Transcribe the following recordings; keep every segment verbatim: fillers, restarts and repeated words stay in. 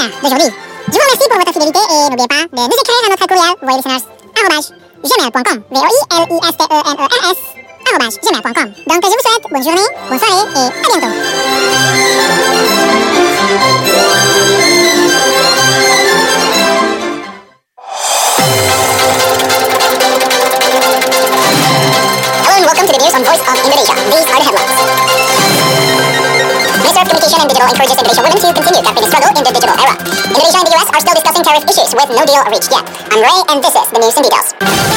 quotidien d'aujourd'hui. Je vous remercie pour votre fidélité et n'oubliez pas de nous écrire à notre courriel, voyez listeners, arobase gmail point com, V O I L I S T E N E R S, arobase gmail point com. Donc je vous souhaite bonne journée, bonne soirée et à bientôt. Hello and welcome to the news on Voice of Indonesia. These are the headlines. Minister of Communication and Digital encourages Indonesian women to continue campaigning struggle in the digital era. Indonesia and the U S are still discussing tariff issues with no deal reached yet. I'm Ray and this is the news in details.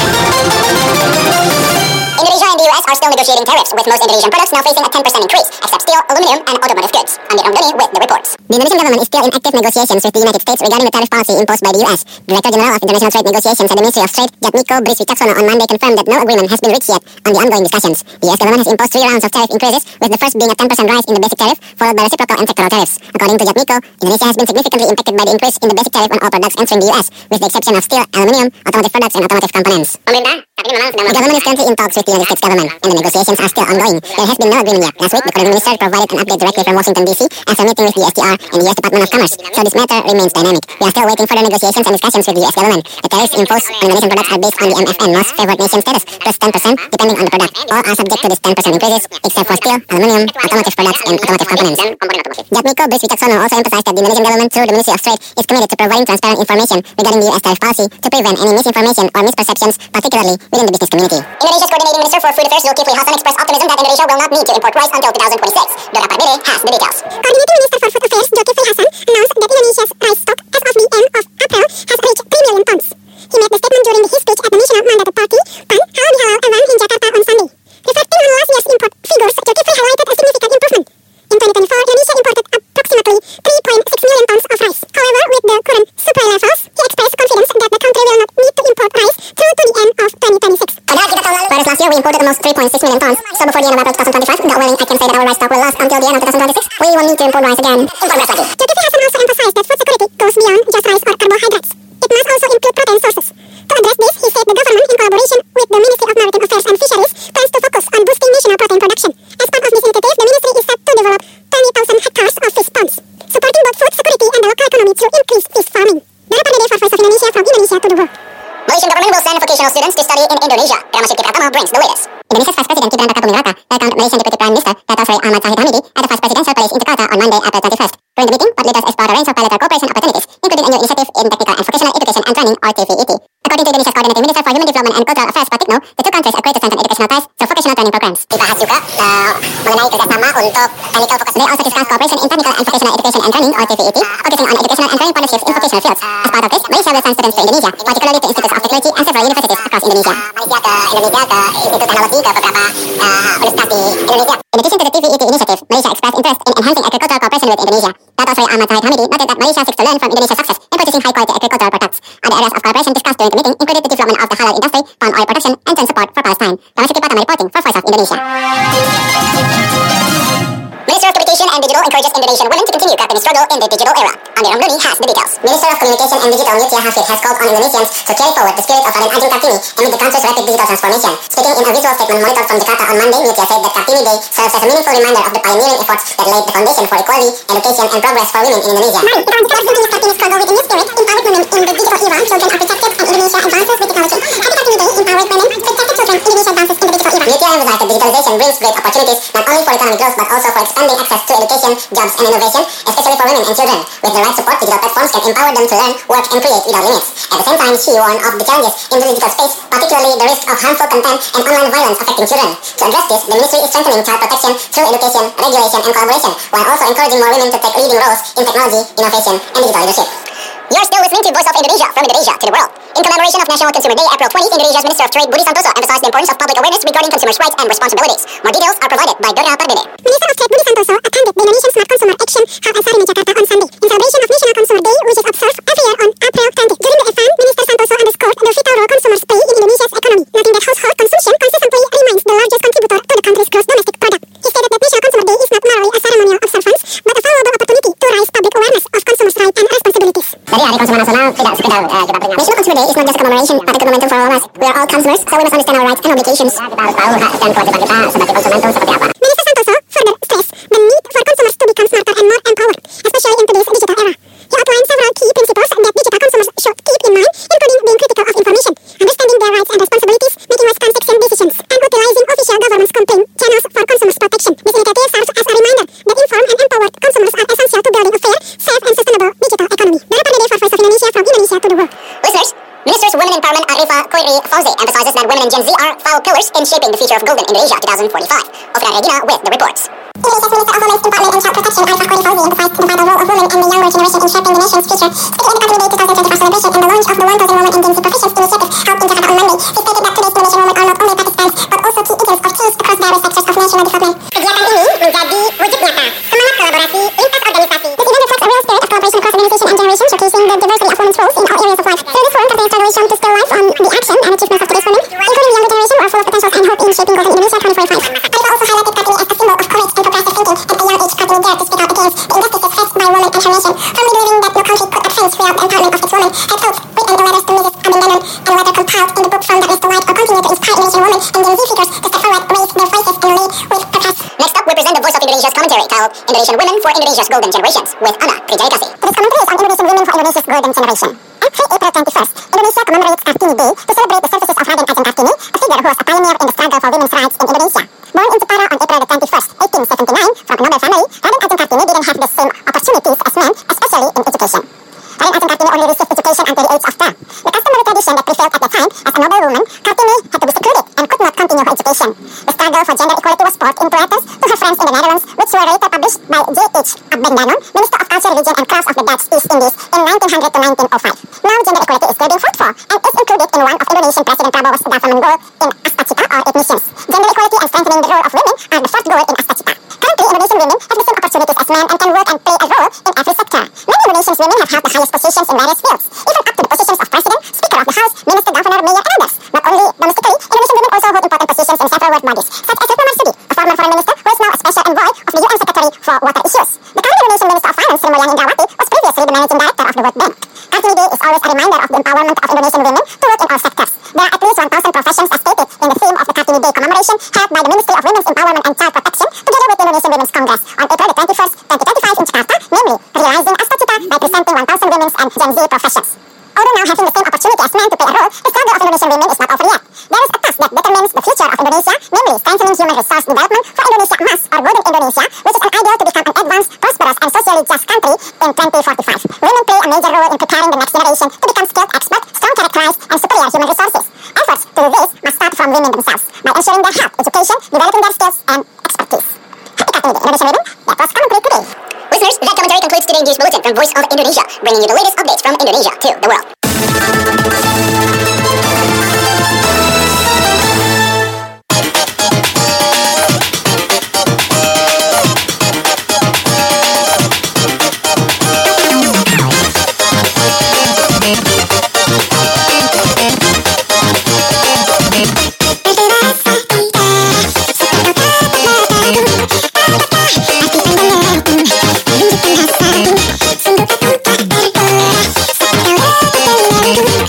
Indonesia and the U S are still negotiating tariffs, with most Indonesian products now facing a ten percent increase, except steel, aluminum, and automotive goods. Amir Ramdhani with the reports. The Indonesian government is still in active negotiations with the United States regarding the tariff policy imposed by the U S. Director General of International Trade Negotiations at the Ministry of Trade, Jatmiko Bris Wicaksono, on Monday confirmed that no agreement has been reached yet on the ongoing discussions. The U S government has imposed three rounds of tariff increases, with the first being a ten percent rise in the basic tariff, followed by reciprocal and sectoral tariffs. According to Jatmiko, Indonesia has been significantly impacted by the increase in the basic tariff on all products entering the U S, with the exception of steel, aluminum, automotive products, and automotive components. The government is currently in talks with the United States government, and the negotiations are still ongoing. There has been no agreement yet. Last week, the Foreign Minister provided an update directly from Washington, D C after meeting with the S T R and the U S Department of Commerce, so this matter remains dynamic. We are still waiting for the negotiations and discussions with the U S government. The tariffs imposed on Indonesian products are based on the M F N, Most Favored Nation status, plus ten percent, depending on the product. All are subject to this ten percent increases, except for steel, aluminum, automotive products, and automotive components. Jatmiko Bris Wicaksono also emphasized that the Indonesian government, through the Ministry of Trade, is committed to providing transparent information regarding the U S tariff policy to prevent any misinformation or misperceptions, particularly within the business community. Indonesia's Coordinating Minister for Food Affairs, Zulkifli Hasan, expressed optimism that Indonesia will not need to import rice until twenty twenty-six. Dora Parbede has the details. Coordinating Minister for Food Affairs, Zulkifli Hasan, announced that Indonesia's rice stock as of the end of April has reached three million tons. He made the statement during his speech at the National Mandated Party, P A N, held Halal Awan in Jakarta on Sunday. Reflecting on last year's import figures, Zulkifli highlighted a significant improvement. In twenty twenty-four, Indonesia imported approximately three point six million tons of rice. However, with the current supply levels, he expressed confidence that the country will not need to import rice through to the end of twenty twenty-six. Whereas last year we imported almost three point six million tons, so before the end of April twenty twenty-five, God willing, I can say that our rice stock will last until the end of twenty twenty-six. We won't need to import rice again. Import rice lagi. Zulkifli Hasan also emphasized that food security goes beyond just rice or carbohydrates. It must also include protein sources. To address this, he said the government, in collaboration with the Ministry of Maritime Affairs and Fisheries, plans to focus on boosting national protein production. As part of this initiative, the ministry is set to develop twenty thousand hectares of fish ponds, supporting both food security and the local economy through increased fish farming. Dora Parbede for Voice of Indonesia, from Indonesia to the world. Malaysian government will send vocational students to study in Indonesia. Ramashid Pratama brings the latest. Indonesia's Vice President Gibran Rakabuming-Raka welcomed Malaysian Deputy Prime Minister Dato' Sri Ahmad Zahid Hamidi at the Vice Presidential Palace in Jakarta on Monday, April twenty-first. During the meeting, both leaders explored a range of bilateral cooperation opportunities, including a new initiative in technical and vocational education and training, or T V E T. According to Indonesia's Coordinating Minister for Human Development and Cultural Affairs, Pratikno, the two countries agreed to strengthen educational ties through vocational training programs. Dibahas juga uh, mengenai kerjasama untuk technical vocational. They also discussed cooperation in technical and vocational education and training, or T V E T, focusing on educational and training partnerships in vocational fields. As part of this, Malaysia will send students to Indonesia, particularly to institutes of technology and several universities across Indonesia. Malaysia ke Indonesia ke institut teknologi ke beberapa uh, universitas di Indonesia. In addition to the T V E T initiative, Malaysia expressed interest in enhancing agricultural cooperation with Indonesia. Dato' Sri Ahmad Zahid Hamidi noted that Malaysia seeks to learn from Indonesia's success in producing high-quality agricultural products. Other areas of cooperation discussed during the meeting included the development of the halal industry, palm oil production, and joint support for Palestine. Ramashid Pratama reporting for Voice of Indonesia. Minister of Communication and Digital encourages Indonesian women to continue campaigning struggle in the digital era. Amir Ramdhani has the details. Minister of Communication and Digital Mutia Hafid has called on Indonesians to carry forward the spirit of Raden Ajeng Kartini amid the country's rapid digital transformation. Speaking in a visual statement monitored from Jakarta on Monday, Mutia said that Kartini Day serves as a meaningful reminder of the pioneering efforts that laid the foundation for equality, education, and progress for women in Indonesia. Mari kita lanjutkan Kartini's struggle with a new spirit, empowered women in the digital era. Children are protected and Indonesia advances with technology. Happy Kartini Day, empowered women, protected children, Indonesia advances in the digital era. Mutia emphasized that digitalization brings great opportunities not only for economic growth but also for expanding access to education, jobs, and innovation, especially for women and children. With the right support, digital platforms can empower them to learn, work, and create without limits. At the same time, she warned of the challenges in the digital space, particularly the risk of harmful content and online violence affecting children. To address this, the ministry is strengthening child protection through education, regulation, and collaboration, while also encouraging more women to take leading roles in technology, innovation, and digital leadership. You're still listening to Voice of Indonesia, from Indonesia to the world. In commemoration of National Consumer Day, April twentieth, Indonesia's Minister of Trade, Budi Santoso, emphasized the importance of public awareness regarding consumers' rights and responsibilities. More details are provided by Dora Parbede. Minister of Trade Budi Santoso attended the Indonesian Smart Consumer Action held at Sarinah, Jakarta on Sunday, in celebration of National Consumer Day, which is observed every year on April twentieth. During the event, Minister Santoso underscored the vital role consumers play in Indonesia's economy, noting that household consumption consistently remains the largest contributor to the country's gross domestic product. He stated that National Consumer Day is not merely a ceremonial observance, but a valuable opportunity to raise public awareness of consumers' rights and responsibilities. Jadi Hari Konsumen Nasional tidak sekedar uh, kita peringati. National Consumer Day is not just a commemoration, but a good momentum for all of us. We are all consumers, so we must understand our rights and obligations. Ya, kita harus tahu hak dan kewajiban kita sebagai konsumen itu seperti apa. Minister Santoso further stressed the need for consumers to become smarter and more empowered, especially in today's digital era. He outlined several and Gen Z are vital pillars in shaping the future of Golden Indonesia twenty forty-five. Ofra Regina with the reports. Indonesia's Minister of Women's Empowerment and Child Protection, Arifah Kori Fauzi, emphasized the vital role of women and the younger generation in shaping the nation's future. Speaking at the Company Day twenty twenty-four celebration and the launch of the one thousand Women and Gen Z Proficiency Initiative held in Jakarta on Monday, he stated that today's Indonesian women are not only participants but also key agents of change across various sectors of national development. Kegiatan ini menjadi wujud nyata semangat kolaborasi lintas organisasi. This event reflects a real spirit of collaboration across organization and generation, showcasing the diversity of women's roles in all areas of life. Through this forum, Company collaboration to still life on the action and achievements of today's women, including the younger generation, who are full of potential and hope in shaping Golden Indonesia twenty forty-five. Arifah also highlighted Kartini as a symbol of courage and progressive thinking. At a young age, Kartini dared to speak out against the injustices faced by women and her nation, firmly believing that no country could advance without the empowerment of its women. Her quote, written in letters to Missus Abin Danon, and later compiled in the book From Darkness to Light, will continue to inspire Indonesian women and Gen Z figures to step forward, raise their voices, and lead with purpose. Next up, we present the Voice of Indonesia's commentary titled Indonesian Women for Indonesia's Golden Generations with Ana Trijayakasi. Today's commentary is on Indonesian women for Indonesia's golden generation. Every April twenty-first, Indonesia commemorates Kartini Day to celebrate the services of Raden Ajeng Kartini, a figure who was a pioneer in the struggle for women's rights in Indonesia. Born in Jepara on April twenty-first, eighteen seventy-nine, from a noble family, Raden Ajeng Kartini didn't have the same opportunities as men, especially in education. Raden Ajeng Kartini only received education until the age of twelve. The customary tradition that prevailed at the time, as a noble woman, Kartini had to be secluded and could not continue her education. The struggle for gender equality was poured into letters to her friends in the Netherlands, which were later published by J H Abin Danon, Minister of Culture, Religion and Crafts of the Dutch East Indies, in nineteen hundred to nineteen oh five. Now gender equality is still being fought for, and is included in one of Indonesian President Prabowo's development goal in Astacita, or eight missions. Gender equality and strengthening the role of women are the fourth goal in Astacita. Currently, Indonesian women have the same opportunities as men and can work and play a role in every sector. Many Indonesian women have held the highest positions in various fields, even up to the positions of president, speaker of the house, minister, governor, mayor, and others. Not only domestically, Indonesian women also hold important positions in several world bodies, such as Retno Marsudi, a former foreign minister who is now a special envoy of the U N Secretary for Water Issues. The current Indonesian Minister of Finance, Sri Mulyani Indrawati, was previously the managing director of the World Bank. Kartini Day is always a reminder of the empowerment of Indonesian women to work in all sectors. There are at least one thousand professions as stated in the theme of the Kartini Day commemoration held by the Ministry of Women's Empowerment and Child Protection together with the Indonesian Women's Congress on April twenty-first, twenty twenty-five in Jakarta, namely realizing Astacita by presenting one thousand women's and Gen Z professions. Although now having the same opportunity as men to play a role, the struggle of Indonesian women is not over yet. There is a task that determines the future of Indonesia, namely strengthening human resource development for Indonesia Emas or Golden Indonesia, which is an ideal to become an advanced, prosperous and socially just country in twenty forty-five. Women play a major role in preparing the next generation to become skilled, expert, strong characterized and superior human resources. Efforts to do this must start from women themselves, by ensuring their health, education, developing their skills and expertise. Happy Kartini Day, Indonesian women. That was commentary today. Listeners, that commentary concludes today's news bulletin from Voice of Indonesia, bringing you the latest updates from Indonesia to the world. Thank you.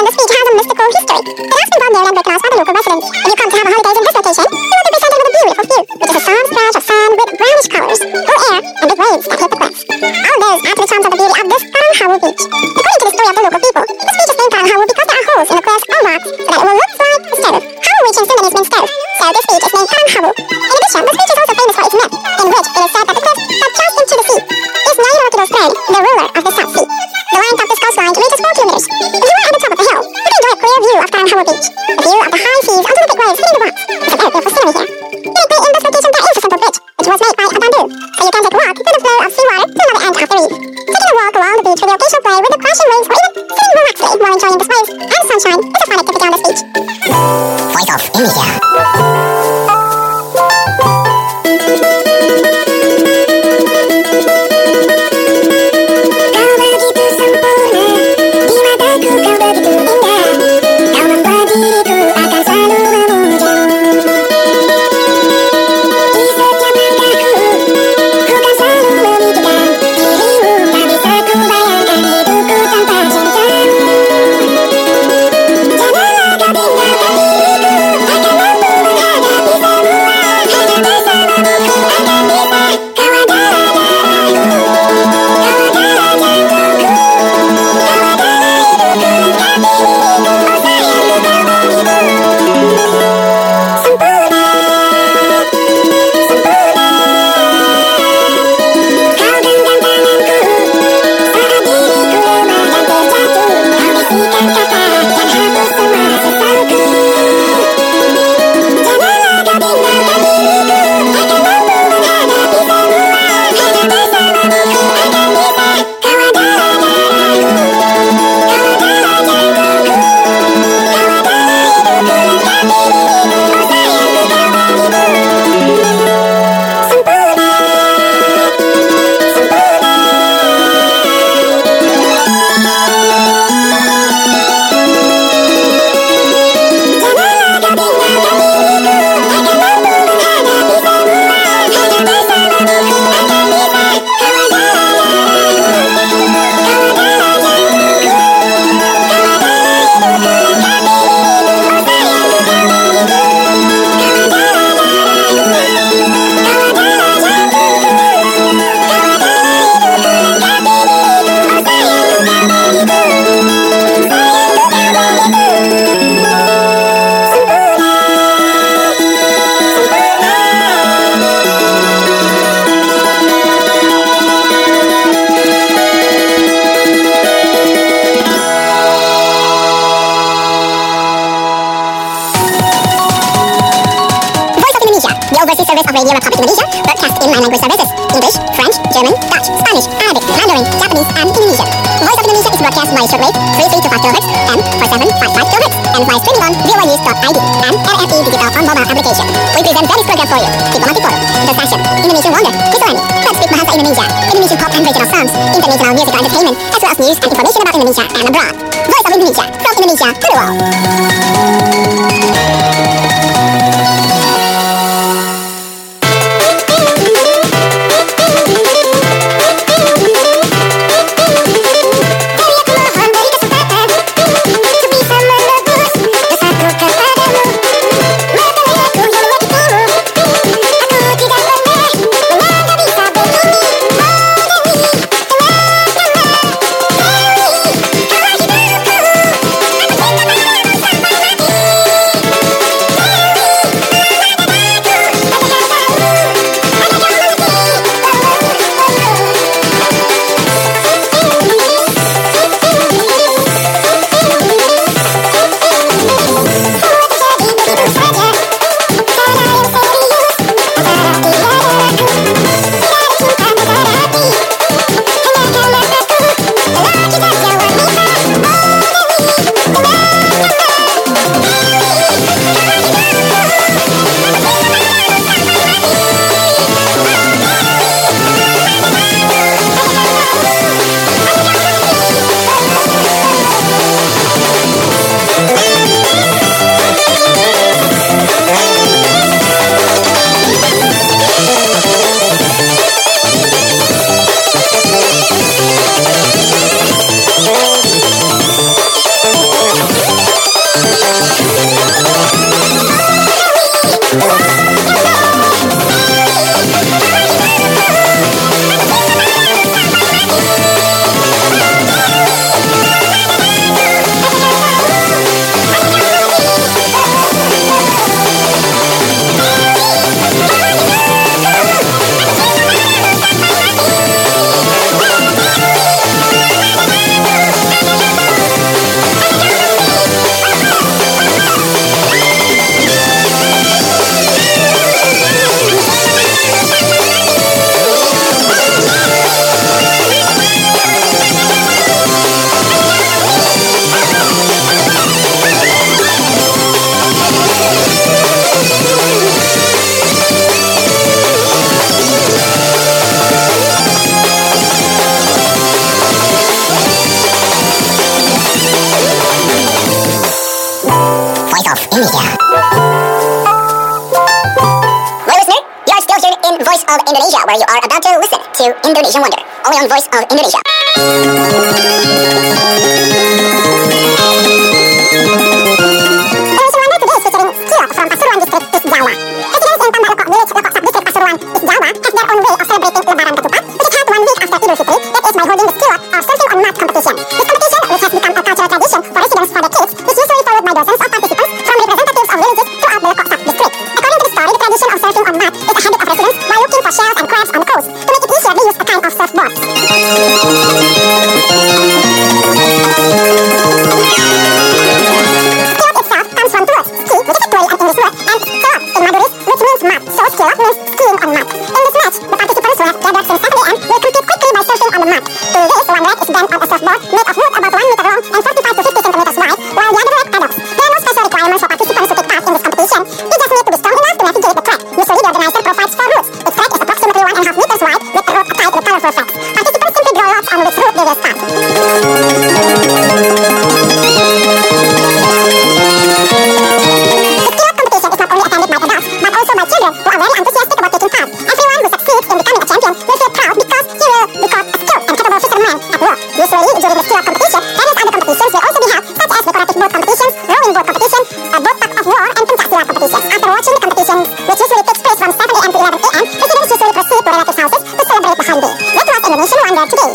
the speech has a mystical history. It often brought near and recognized by the local residents. If you come to have a holiday in this location, you will be presented with a beautiful view, which is a soft stretch of sand with brownish colors, cool air, and big waves that hit the cliffs. All this adds to the charms of the beauty of this Karang Hawu beach. According to the story of the local people, this beach is named Karang Hawu because there are holes in the cliffs or rocks so that it will look like a stove. Hawu, which in Sundanese means stove, so this beach is named Karang Hawu. In addition, this beach is also famous for its myth, in which it is said that the cliffs that just into the sea is Nyai Orkido's thread, the ruler of the South Sea. The length of this coastline reaches four kilometers. If you are at the top of the hill, you can enjoy a clear view of Karang Hawu beach. The view of the high seas onto the big waves hitting the rocks. It's a very beautiful scenery here. Typically, in this location, there is a simple bridge, which was made by a bamboo, so you can take a walk through the flow of seawater to another end of the reef. Taking a walk along the beach with the occasional play with the crashing waves, or even sitting relaxedly while enjoying the waves and sunshine is a fun activity on this beach. Voice of Indonesia. Radio Republic Indonesia broadcast in nine language services: English, French, German, Dutch, Spanish, Arabic, Mandarin, Japanese, and Indonesian. Voice of Indonesia is broadcast via shortwave three three two five kilohertz and four seven five five kilohertz and via streaming on v o news dot i d and R F I Digital on mobile application. We present various programs for you: Diplomatic Forum, The Session, Indonesian Wonder, Kisalani, Let's Speak Bahasa Indonesia, Indonesian pop and regional songs, international musical entertainment, as well as news and information about Indonesia and abroad. Voice of Indonesia, from Indonesia to the world. Well, listener, you are still here in Voice of Indonesia, where you are about to listen to Indonesian Wonder, only on Voice of Indonesia. Indonesian Wonder today is featuring Skilot from Pasuruan district, East Java. Residents in Tambak Lekok village, Lekok Sab district, Pasuruan, East Java have their own way of celebrating Lebaran Ketupat, which is held one week after Idul Fitri, that is by holding the Skilot or surfing on mat competition. This competition, which has become a cultural tradition for residents for decades, is usually followed by dozens of participants from representatives of villages throughout the Lekok Sab district. According to the story, the tradition of surfing on mat is a habit of residents while looking for shells and crabs on the coast. To make it easier, they use a kind of surfboard. Skilot itself comes from two words, ski, which is actually an English word, and kilot in Madurese, which means mud. So skilot means skiing on mud. In this match, the participants who have gathered since seven a m will compete quickly by surfing on the mud. To this, one leg is bent on a surfboard made of wood about one meter long and forty-five to fifty centimeters wide, while the other leg paddles. There are no special requirements for participants to take part in this competition. You just need to be strong enough to navigate the track. Usually, the organizer provides four routes. Each track is approximately one and a half meters wide, with a rope tied with colorful flags. Participants simply draw lots on which route they will start. Children who are very enthusiastic about taking part. Everyone who succeeds in becoming a champion will feel proud because he will be called a skilled and capable fisherman at work. Usually, during the skilled competition, various other competitions will also be held, such as decorative boat competitions, rowing boat competition, a boat pack of war, and pencak silat competitions. After watching the competition, which usually takes place from seven a m to eleven a m, residents usually proceed to relatives' houses to celebrate the holiday. That was Indonesian Wonder today.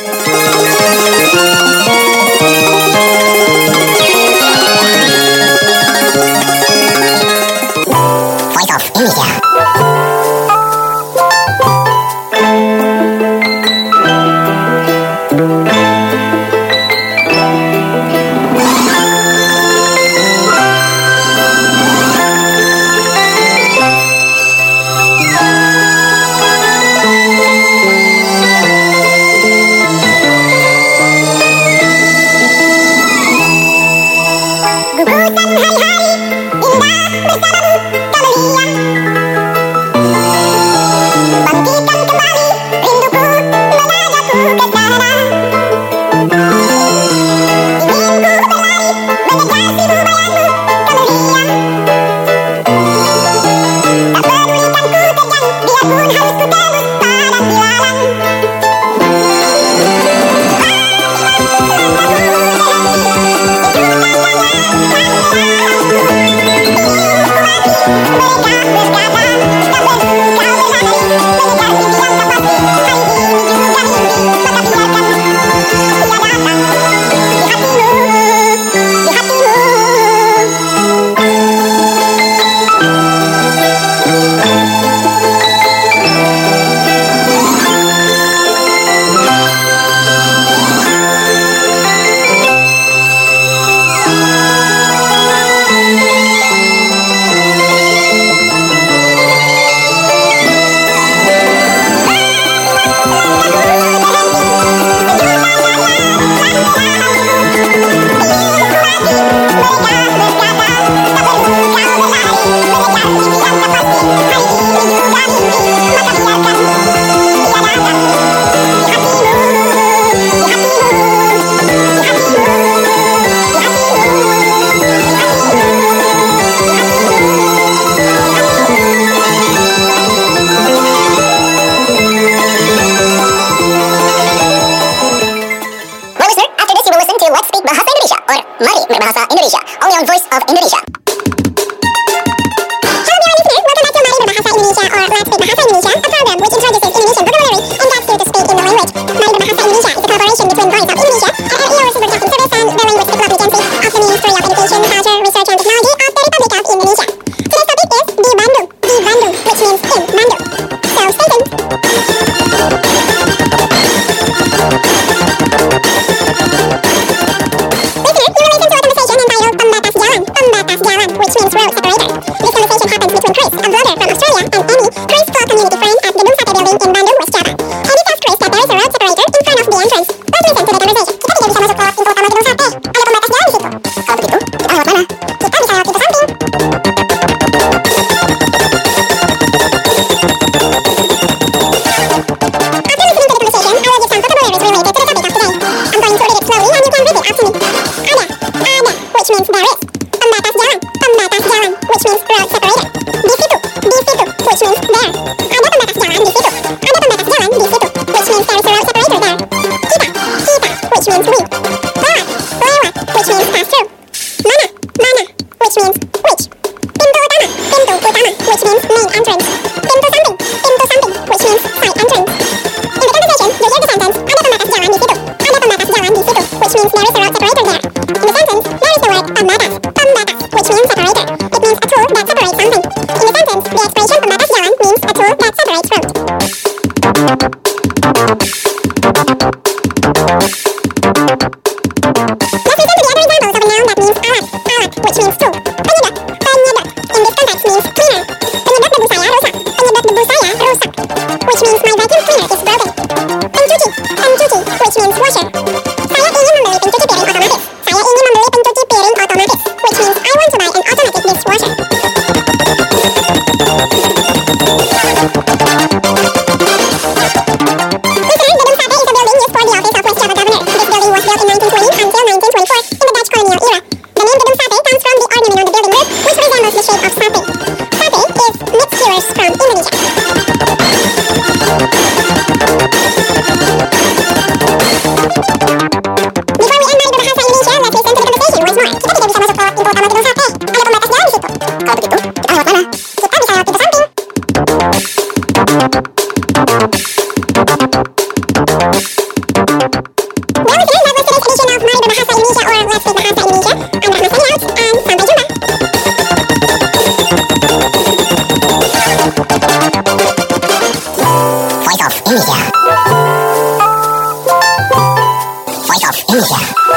Voice of Indonesia. Gugusan hari-hari indah bersamamu kalian. Bangkitkan kembali rinduku menanyaku ke sana. Ingin ku berlari menegasimu bayangmu kemuliaan. Tak pedulikan ku terjang biarpun harus ku tebus padang bilalang. Mari Berbahasa Indonesia, only on Voice of Indonesia. Hello dear listeners, welcome back to Mari Berbahasa Indonesia or Let's Speak Bahasa Indonesia, a program which introduces Indonesian vocabulary and gets you to speak in the language. Mari Berbahasa Indonesia is a collaboration between Voice of Indonesia and R E O Overseas Broadcasting Service and the Linguistic Development Agency of the Ministry of Education, Culture, Research and Technology of the Republic of Indonesia. Today's topic is Di Bandung, Di Bandung, which means in Bandung. So stay tuned. Which means road separator. This conversation happens between Chris, a vlogger from Australia, and Annie, Chris' close community friend at Gedung Sate Building in Bandung, West Java. Annie tells Chris that there is a road separator in front of the entrance. Let's listen to the conversation. Kita tidak bisa masuk ke pintu utama Gedung Sate. Ada pembatas jalan di situ. Kalau begitu, kita lewat mana? Kita bisa lewat pintu samping. the shape of satay. Satay is mixed skewers from Indonesia. Before we end Mari Berbahasa Indonesia, let's listen to the conversation once more. Kita tidak bisa masuk lewat pintu utama gedung sate. Ada pembatas jalan di situ. Kalau begitu, kita lewat mana? Kita bisa lewat pintu samping. Well, listeners, that was today's edition of Mari Berbahasa Indonesia, or Let's Speak Bahasa Indonesia. I'm Rahma signing out, and sampai jumpa. Voice of Indonesia. Voice of Indonesia.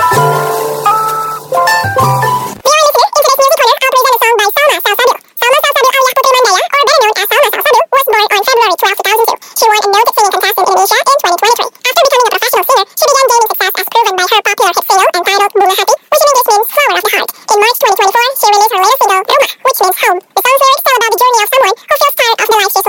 Dear listeners, in today's music corner, I'll present a song by Salma Salsabil. Salma Salsabil alias Putri Mandaya, or better known as Salma Salsabil, was born on February twelfth, two thousand two. She won a noted singing contest in Indonesia in twenty twenty-three. After becoming a professional singer, she began gaining success as proven by her popular hit single entitled Bunga Hati, which in English means Flower of the Heart. In March twenty twenty-four, she released her latest single, Rumah, which means home. The song's lyrics tell about the journey of someone who feels tired of the life she's